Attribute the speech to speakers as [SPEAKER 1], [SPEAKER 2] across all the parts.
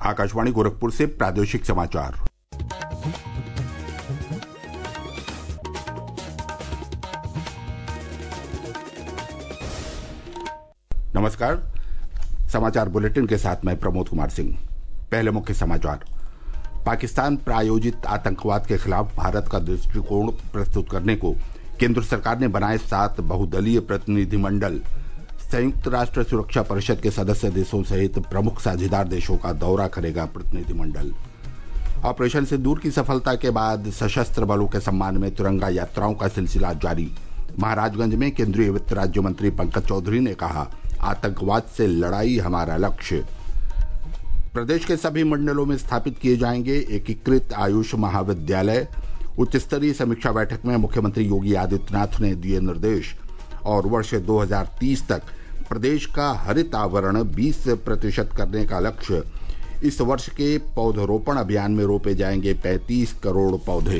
[SPEAKER 1] आकाशवाणी गोरखपुर से प्रादेशिक समाचार। नमस्कार। समाचार बुलेटिन के साथ मैं प्रमोद कुमार सिंह। पहले मुख्य समाचार। पाकिस्तान प्रायोजित आतंकवाद के खिलाफ भारत का दृष्टिकोण प्रस्तुत करने को केंद्र सरकार ने बनाए 7 बहुदलीय प्रतिनिधिमंडल संयुक्त राष्ट्र सुरक्षा परिषद के सदस्य देशों सहित प्रमुख साझेदार देशों का दौरा करेगा प्रतिनिधिमंडल। ऑपरेशन सिंदूर की सफलता के बाद सशस्त्र बलों के सम्मान में तिरंगा यात्राओं का सिलसिला जारी। महाराजगंज में केंद्रीय वित्त राज्य मंत्री पंकज चौधरी ने कहा, आतंकवाद से लड़ाई हमारा लक्ष्य। प्रदेश के सभी मंडलों में स्थापित किए जाएंगे एकीकृत आयुष महाविद्यालय। उच्च स्तरीय समीक्षा बैठक में मुख्यमंत्री योगी आदित्यनाथ ने दिए निर्देश। और वर्ष 2030 तक प्रदेश का हरित आवरण 20% करने का लक्ष्य। इस वर्ष के पौधरोपण अभियान में रोपे जाएंगे 35 करोड़ पौधे।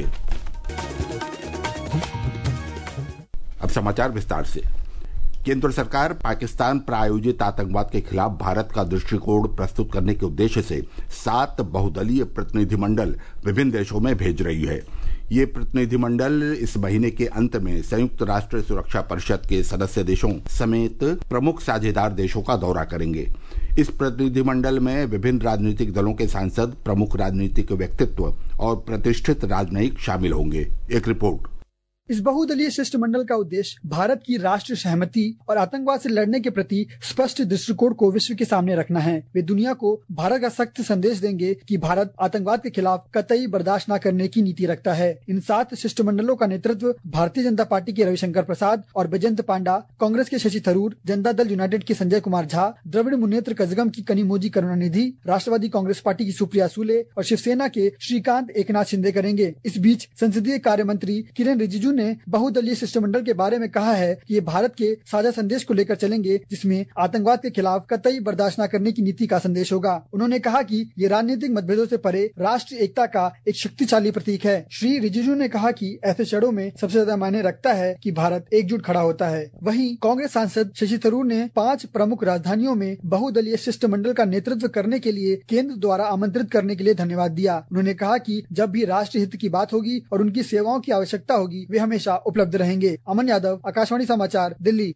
[SPEAKER 1] अब समाचार विस्तार से। केंद्र सरकार पाकिस्तान प्रायोजित आतंकवाद के खिलाफ भारत का दृष्टिकोण प्रस्तुत करने के उद्देश्य से 7 बहुदलीय प्रतिनिधिमंडल विभिन्न देशों में भेज रही है। ये प्रतिनिधिमंडल इस महीने के अंत में संयुक्त राष्ट्र सुरक्षा परिषद के सदस्य देशों समेत प्रमुख साझेदार देशों का दौरा करेंगे। इस प्रतिनिधिमंडल में विभिन्न राजनीतिक दलों के सांसद, प्रमुख राजनीतिक व्यक्तित्व और प्रतिष्ठित राजनयिक शामिल होंगे। एक रिपोर्ट।
[SPEAKER 2] इस बहुदलीय शिष्टमंडल का उद्देश्य भारत की राष्ट्रीय सहमति और आतंकवाद से लड़ने के प्रति स्पष्ट दृष्टिकोण को विश्व के सामने रखना है। वे दुनिया को भारत का सख्त संदेश देंगे कि भारत आतंकवाद के खिलाफ कतई बर्दाश्त न करने की नीति रखता है। इन 7 शिष्टमंडलों का नेतृत्व भारतीय जनता पार्टी के रविशंकर प्रसाद और बैजयंत पांडा, कांग्रेस के शशि थरूर, जनता दल यूनाइटेड के संजय कुमार झा, द्रविड़ मुन्नेत्र कजगम की कनिमोझी करुणानिधि, राष्ट्रवादी कांग्रेस पार्टी की सुप्रिया सूले और शिवसेना के श्रीकांत एकनाथ शिंदे करेंगे। इस बीच संसदीय कार्य मंत्री किरेन रिजिजू ने बहुदलीय शिष्टमंडल के बारे में कहा है कि ये भारत के साझा संदेश को लेकर चलेंगे, जिसमें आतंकवाद के खिलाफ कतई बर्दाश्त न करने की नीति का संदेश होगा। उन्होंने कहा कि ये राजनीतिक मतभेदों से परे राष्ट्रीय एकता का एक शक्तिशाली प्रतीक है। श्री रिजिजू ने कहा कि ऐसे क्षणों में सबसे ज्यादा मायने रखता है कि भारत एकजुट खड़ा होता है। वहीं कांग्रेस सांसद शशि थरूर ने 5 प्रमुख राजधानियों में बहुदलीय शिष्टमंडल का नेतृत्व करने के लिए केंद्र द्वारा आमंत्रित करने के लिए धन्यवाद दिया। उन्होंने कहा कि जब भी राष्ट्रीय हित की बात होगी और उनकी सेवाओं की आवश्यकता होगी, वे हमेशा उपलब्ध रहेंगे। अमन यादव, आकाशवाणी समाचार, दिल्ली।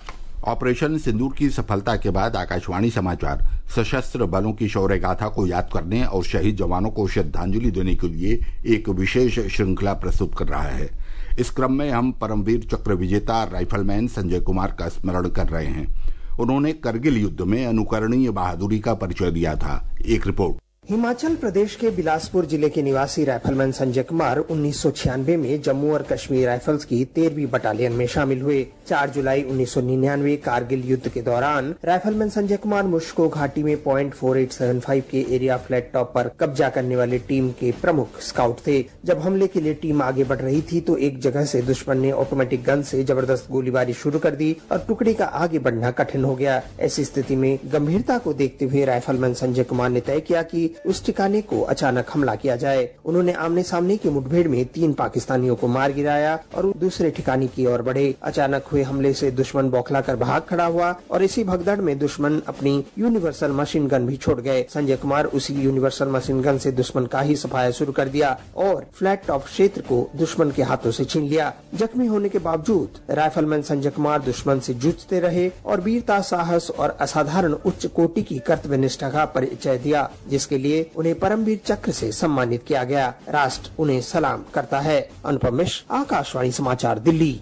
[SPEAKER 1] ऑपरेशन सिंदूर की सफलता के बाद आकाशवाणी समाचार सशस्त्र बलों की शौर्य गाथा को याद करने और शहीद जवानों को श्रद्धांजलि देने के लिए एक विशेष श्रृंखला प्रस्तुत कर रहा है। इस क्रम में हम परमवीर चक्र विजेता राइफलमैन संजय कुमार का स्मरण कर रहे हैं। उन्होंने करगिल युद्ध में अनुकरणीय बहादुरी का परिचय दिया था। एक रिपोर्ट।
[SPEAKER 3] हिमाचल प्रदेश के बिलासपुर जिले के निवासी राइफलमैन संजय कुमार 1996 में जम्मू और कश्मीर राइफल्स की 13वीं बटालियन में शामिल हुए। 4 जुलाई 1999 कारगिल युद्ध के दौरान राइफलमैन संजय कुमार मुश्को घाटी में .4875 के एरिया फ्लैट टॉप पर कब्जा करने वाले टीम के प्रमुख स्काउट थे। जब हमले के लिए टीम आगे बढ़ रही थी तो एक जगह से दुश्मन ने ऑटोमेटिक गन से जबरदस्त गोलीबारी शुरू कर दी और टुकड़ी का आगे बढ़ना कठिन हो गया। ऐसी स्थिति में गंभीरता को देखते हुए राइफलमैन संजय कुमार ने तय किया कि उस ठिकाने को अचानक हमला किया जाए। उन्होंने आमने सामने की मुठभेड़ में 3 पाकिस्तानियों को मार गिराया और दूसरे ठिकाने की ओर बढ़े। अचानक हुए हमले से दुश्मन बौखलाकर भाग खड़ा हुआ और इसी भगदड़ में दुश्मन अपनी यूनिवर्सल मशीन गन भी छोड़ गए। संजय कुमार उसी यूनिवर्सल मशीन गन से दुश्मन का ही सफाया शुरू कर दिया और फ्लैट टॉप क्षेत्र को दुश्मन के हाथों से छीन लिया। जख्मी होने के बावजूद राइफलमैन संजय कुमार दुश्मन से जूझते रहे और वीरता, साहस और असाधारण उच्च कोटि की कर्तव्य निष्ठा का परिचय दिया, जिसके लिए उन्हें परमवीर चक्र से सम्मानित किया गया। राष्ट्र उन्हें सलाम करता है। अनुपम मिश्र, आकाशवाणी समाचार, दिल्ली।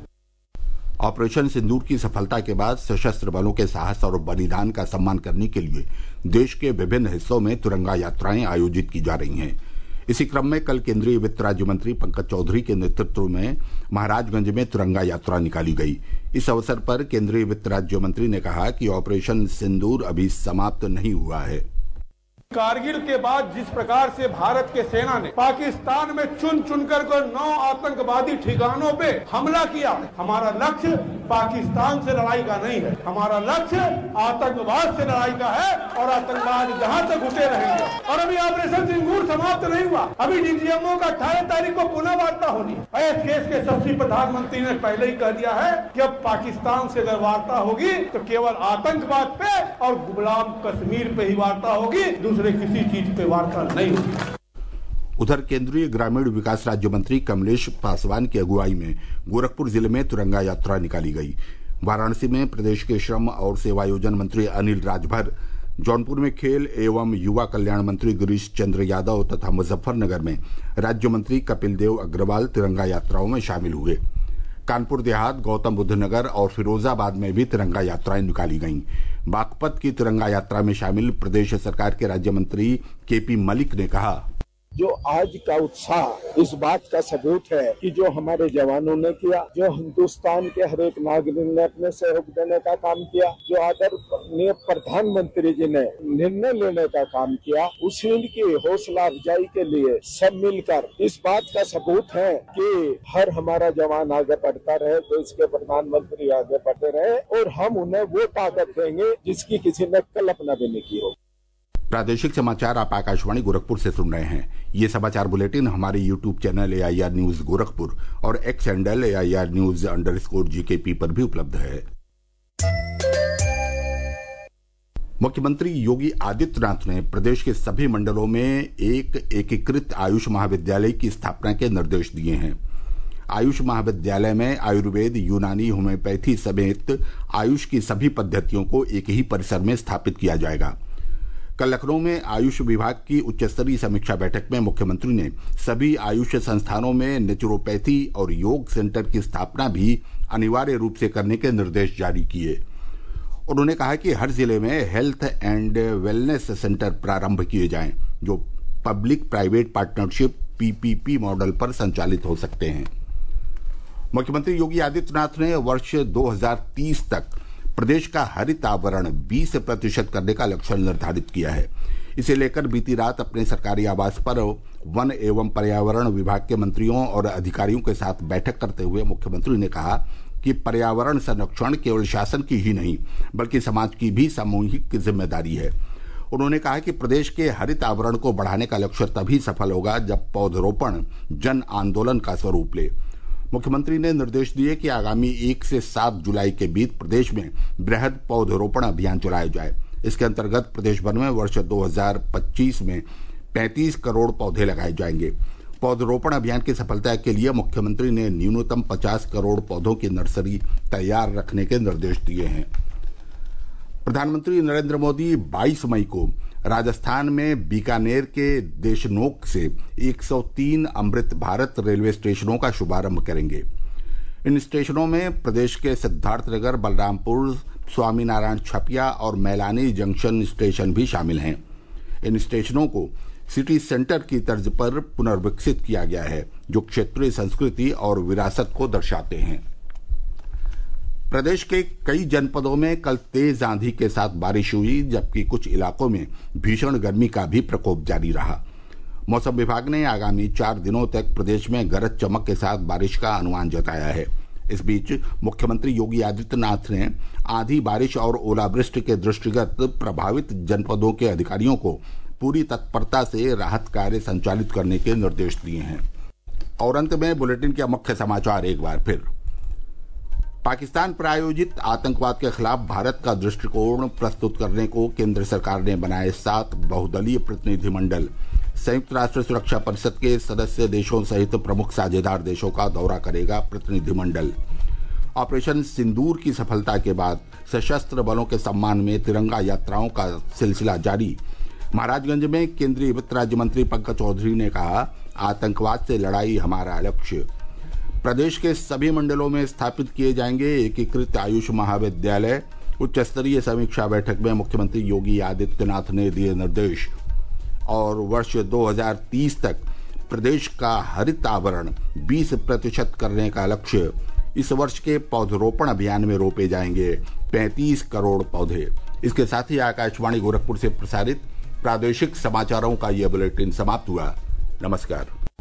[SPEAKER 1] ऑपरेशन सिंदूर की सफलता के बाद सशस्त्र बलों के साहस और बलिदान का सम्मान करने के लिए देश के विभिन्न हिस्सों में तिरंगा यात्राएं आयोजित की जा रही हैं। इसी क्रम में कल केंद्रीय वित्त राज्य मंत्री पंकज चौधरी के नेतृत्व में महाराजगंज में तिरंगा यात्रा निकाली गई। इस अवसर पर केंद्रीय वित्त राज्य मंत्री ने कहा कि ऑपरेशन सिंदूर अभी समाप्त नहीं हुआ है।
[SPEAKER 4] कारगिल के बाद जिस प्रकार से भारत के सेना ने पाकिस्तान में चुन चुनकर 9 आतंकवादी ठिकानों पे हमला किया, हमारा लक्ष्य पाकिस्तान से लड़ाई का नहीं है, हमारा लक्ष्य आतंकवाद से लड़ाई का है और आतंकवाद जहां तक उठे रहेंगे और अभी ऑपरेशन सिंदूर समाप्त नहीं हुआ, अभी डीजीएमओ का 18 तारीख को पुनः वार्ता होनी है। इस केस के सच्ची प्रधानमंत्री ने पहले ही कह दिया है कि अब पाकिस्तान से अगर वार्ता होगी तो केवल आतंकवाद पे और गुलाम कश्मीर पे ही वार्ता होगी, दूसरे किसी चीज पे वार्ता नहीं होगी।
[SPEAKER 1] उधर केंद्रीय ग्रामीण विकास राज्य मंत्री कमलेश पासवान की अगुवाई में गोरखपुर जिले में तिरंगा यात्रा निकाली गई। वाराणसी में प्रदेश के श्रम और सेवायोजन मंत्री अनिल राजभर, जौनपुर में खेल एवं युवा कल्याण मंत्री गिरीश चंद्र यादव तथा मुजफ्फरनगर में राज्य मंत्री कपिल देव अग्रवाल तिरंगा यात्राओं में शामिल हुए। कानपुर देहात, गौतम बुद्ध नगर और फिरोजाबाद में भी तिरंगा यात्राएं निकाली गईं। बागपत की तिरंगा यात्रा में शामिल प्रदेश सरकार के राज्य मंत्री केपी मलिक ने कहा,
[SPEAKER 5] जो आज का उत्साह इस बात का सबूत है कि जो हमारे जवानों ने किया, जो हिंदुस्तान के हर एक नागरिक ने अपने सहयोग देने का काम किया, जो आदरणीय प्रधानमंत्री जी ने निर्णय लेने का काम किया, उसी की हौसला अफजाई के लिए सब मिलकर इस बात का सबूत है कि हर हमारा जवान आगे बढ़ता रहे, देश के प्रधानमंत्री आगे बढ़ते रहे और हम उन्हें वो ताकत देंगे जिसकी किसी ने कल्पना भी नहीं की हो।
[SPEAKER 1] प्रादेशिक समाचार आप आकाशवाणी गोरखपुर से सुन रहे हैं। ये समाचार बुलेटिन हमारे YouTube channel AIR news Gorakhpur और एक्स हैंडल AIR न्यूज_GKP पर भी उपलब्ध है। मुख्यमंत्री योगी आदित्यनाथ ने प्रदेश के सभी मंडलों में एक एकीकृत आयुष महाविद्यालय की स्थापना के निर्देश दिए हैं। आयुष महाविद्यालय में आयुर्वेद, यूनानी, होम्योपैथी समेत आयुष की सभी पद्धतियों को एक ही परिसर में स्थापित किया जाएगा। कल लखनऊ में आयुष विभाग की उच्च स्तरीय समीक्षा बैठक में मुख्यमंत्री ने सभी आयुष संस्थानों में नेचुरोपैथी और योग सेंटर की स्थापना भी अनिवार्य रूप से करने के निर्देश जारी किए। उन्होंने कहा कि हर जिले में हेल्थ एंड वेलनेस सेंटर प्रारंभ किए जाएं, जो public private partnership PPP model पर संचालित हो सकते हैं। मुख्यमंत्री योगी आदित्यनाथ ने वर्ष 2030 तक प्रदेश का हरित आवरण 20% करने का लक्ष्य निर्धारित किया है। इसे लेकर बीती रात अपने सरकारी आवास पर वन एवं पर्यावरण विभाग के मंत्रियों और अधिकारियों के साथ बैठक करते हुए मुख्यमंत्री ने कहा कि पर्यावरण संरक्षण केवल शासन की ही नहीं बल्कि समाज की भी सामूहिक जिम्मेदारी है। उन्होंने कहा कि प्रदेश के हरित आवरण को बढ़ाने का लक्ष्य तभी सफल होगा जब पौधरोपण जन आंदोलन का स्वरूप ले। मुख्यमंत्री ने निर्देश दिए कि आगामी 1 से 7 जुलाई के बीच प्रदेश में बृहद पौधरोपण अभियान चलाया जाए। इसके अंतर्गत प्रदेश भर में वर्ष 2025 में 35 करोड़ पौधे लगाए जाएंगे। पौधरोपण अभियान की सफलता के लिए मुख्यमंत्री ने न्यूनतम 50 करोड़ पौधों की नर्सरी तैयार रखने के निर्देश दिए हैं। प्रधानमंत्री नरेंद्र मोदी 22 मई को राजस्थान में बीकानेर के देशनोक से 103 अमृत भारत रेलवे स्टेशनों का शुभारंभ करेंगे। इन स्टेशनों में प्रदेश के सिद्धार्थनगर, बलरामपुर, स्वामीनारायण छपिया और मैलानी जंक्शन स्टेशन भी शामिल हैं। इन स्टेशनों को सिटी सेंटर की तर्ज पर पुनर्विकसित किया गया है, जो क्षेत्रीय संस्कृति और विरासत को दर्शाते हैं। प्रदेश के कई जनपदों में कल तेज आंधी के साथ बारिश हुई, जबकि कुछ इलाकों में भीषण गर्मी का भी प्रकोप जारी रहा। मौसम विभाग ने आगामी 4 दिनों तक प्रदेश में गरज चमक के साथ बारिश का अनुमान जताया है। इस बीच मुख्यमंत्री योगी आदित्यनाथ ने आंधी, बारिश और ओलावृष्टि के दृष्टिगत प्रभावित जनपदों के अधिकारियों को पूरी तत्परता से राहत कार्य संचालित करने के निर्देश दिए हैं। और अंत में बुलेटिन के मुख्य समाचार एक बार फिर। पाकिस्तान प्रायोजित आतंकवाद के खिलाफ भारत का दृष्टिकोण प्रस्तुत करने को केंद्र सरकार ने बनाए 7 बहुदलीय प्रतिनिधिमंडल संयुक्त राष्ट्र सुरक्षा परिषद के सदस्य देशों सहित प्रमुख साझेदार देशों का दौरा करेगा प्रतिनिधिमंडल। ऑपरेशन सिंदूर की सफलता के बाद सशस्त्र बलों के सम्मान में तिरंगा यात्राओं का सिलसिला जारी। महाराजगंज में केंद्रीय वित्त राज्य मंत्री पंकज चौधरी ने कहा, आतंकवाद से लड़ाई हमारा लक्ष्य। प्रदेश के सभी मंडलों में स्थापित किए जाएंगे एकीकृत आयुष महाविद्यालय। उच्च स्तरीय समीक्षा बैठक में मुख्यमंत्री योगी आदित्यनाथ ने दिए निर्देश। और वर्ष 2030 तक प्रदेश का हरित आवरण 20% करने का लक्ष्य। इस वर्ष के पौधरोपण अभियान में रोपे जाएंगे 35 करोड़ पौधे। इसके साथ ही आकाशवाणी गोरखपुर से प्रसारित प्रादेशिक समाचारों का यह बुलेटिन समाप्त हुआ। नमस्कार।